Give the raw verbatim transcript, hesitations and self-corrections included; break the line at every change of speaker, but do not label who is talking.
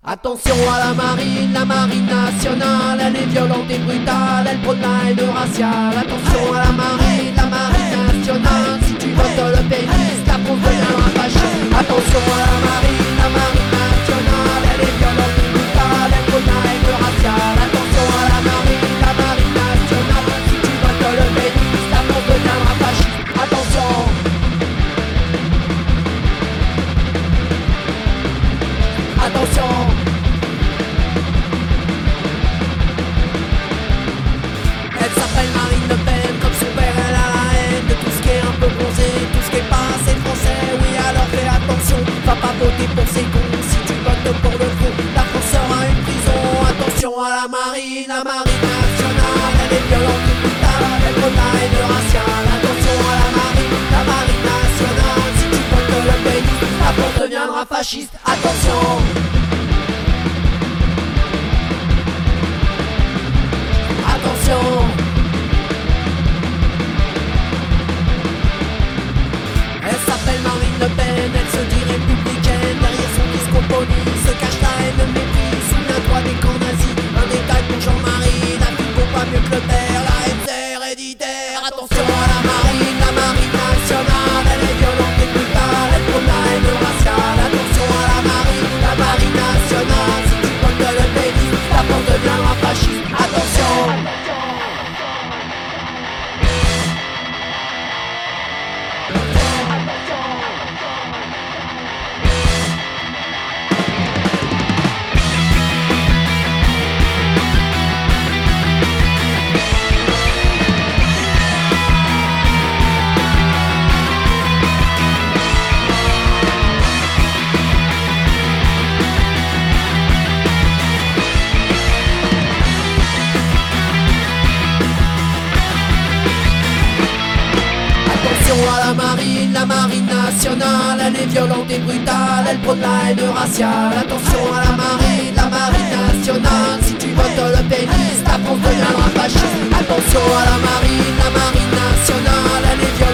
Attention à la marine, la marine nationale, elle est violente et brutale, elle prône la haine raciale. Attention à la marine, la marine nationale, si tu votes le pénis, la France deviendra fasciste. Attention à la marine, la marine nationale, elle est violente et brutale, elle prône la haine raciale. Attention à la marine, la marine nationale, si tu votes le pénis, la France deviendra fasciste. Attention. Attention. Elle s'appelle Marine Le Pen, comme son père elle a la haine de tout ce qui est un peu bronzé, tout ce qui est pas assez français. Oui alors fais attention, va pas voter pour ces cons. Si tu votes pour le fond, la France sera une prison. Attention à la marine, la marine nationale, elle est violente et brutale, elle prône la haine raciale. Attention à la marine, la marine nationale, si tu votes le pays, la France deviendra fasciste. Attention. Elle s'appelle Marine Le Pen, elle se dit républicaine. Derrière son discours poli se cache la haine, le mépris. Souviens-toi des camps nazis, un détail pour Jean-Marie. La fille vaut pas mieux que le père, la haine c'est héréditaire. Attention à la marine, la marine nationale, elle est violente et brutale, elle prône la haine raciale. Attention à la marine, la marine nationale, si tu votes le pays, la France deviendra fasciste. Attention. À la marine, la marine nationale, elle est violente et brutale, elle prône la haine raciale. Attention à la marine, la marine nationale, si tu votes le pénis, la France deviendra fasciste. Attention à la marine, la marine nationale, elle est violente